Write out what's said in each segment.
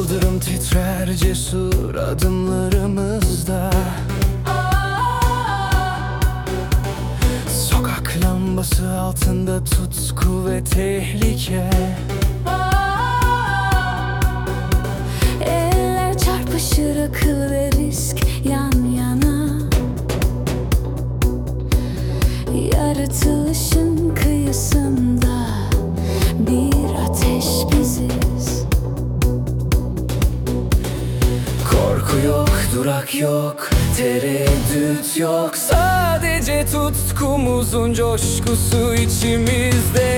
Yıldırım titrer cesur adımlarımızda. Sokak lambası altında tutku ve tehlike. Eller çarpışır, akıl ve risk yan yana. Yaratılışın kıyısında bir ateş biziz. Korku yok, durak yok, tereddüt yok. Sadece tutkumuzun coşkusu içimizde.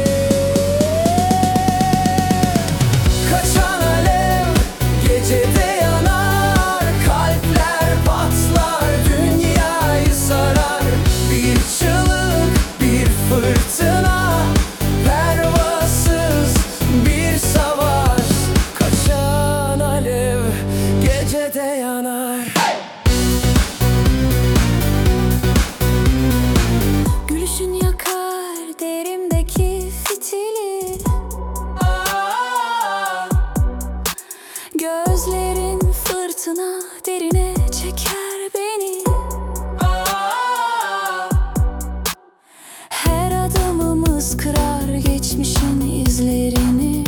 Kaçan alev gecede yanar. Kalpler patlar, dünyayı sarar. Bir çığlık, bir fırtına, pervasız bir savaş. Kaçan alev gecede yanar. Gülüşün yakar derimdeki fitili. Gözlerin fırtına, derine çeker beni. Her adımımız kırar geçmişin izlerini.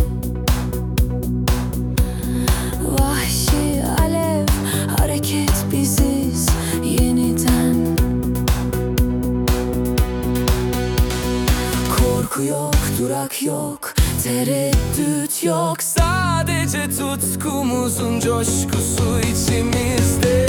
Vahşi alev, hareket biziz yeniden. Korku yok, durak yok, tereddüt yok. Sadece tutkumuzun coşkusu içimizde.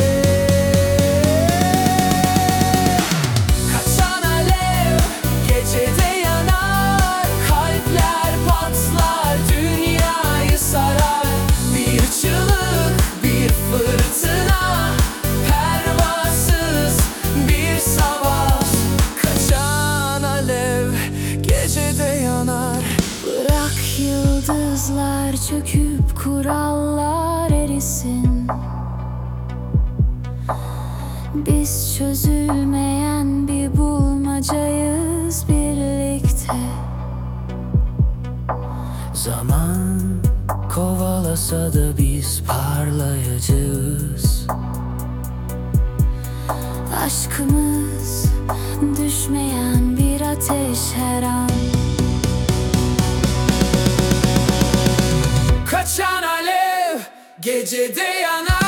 Kaçan alev gecede yanar. Kalpler patlar, dünyayı sarar. Bir çığlık, bir fırtına, pervasız bir savaş. Kaçan alev gecede yanar. Bırak yıldızlar çöküp kurallar erisin. Biz çözülmeyen bir bulmacayız birlikte. Zaman kovalasa da biz parlayacağız. Aşkımız düşmeyen bir ateş her an. Kaçan alev gecede yanar.